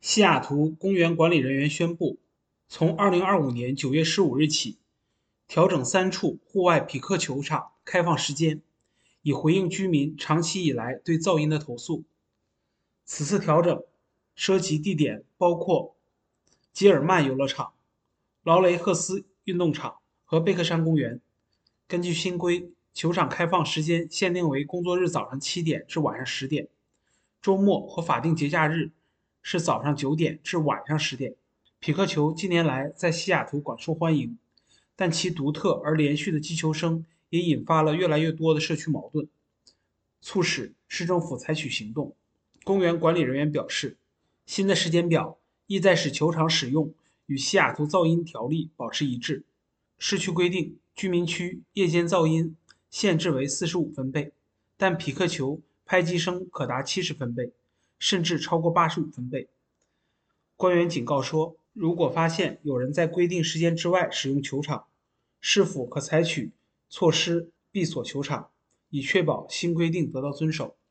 西雅图公园管理人员宣布，从2025年9月15日起，调整3处户外匹克球场开放时间，以回应居民长期以来对噪音的投诉。此次调整涉及地点包括吉尔曼游乐场、劳雷赫斯运动场和贝克山公园。根据新规，球场开放时间限定为工作日早上7点至晚上10点，周末和法定节假日是早上9点至晚上10点。匹克球近年来在西雅图广受欢迎，但其独特而连续的击球声也引发了越来越多的社区矛盾，促使市政府采取行动。公园管理人员表示，新的时间表意在使球场使用与西雅图噪音条例保持一致。市区规定，居民区夜间噪音限制为45分贝，但匹克球拍击声可达70分贝，甚至超过85分贝。官员警告说，如果发现有人在规定时间之外使用球场，是否可采取措施闭锁球场，以确保新规定得到遵守。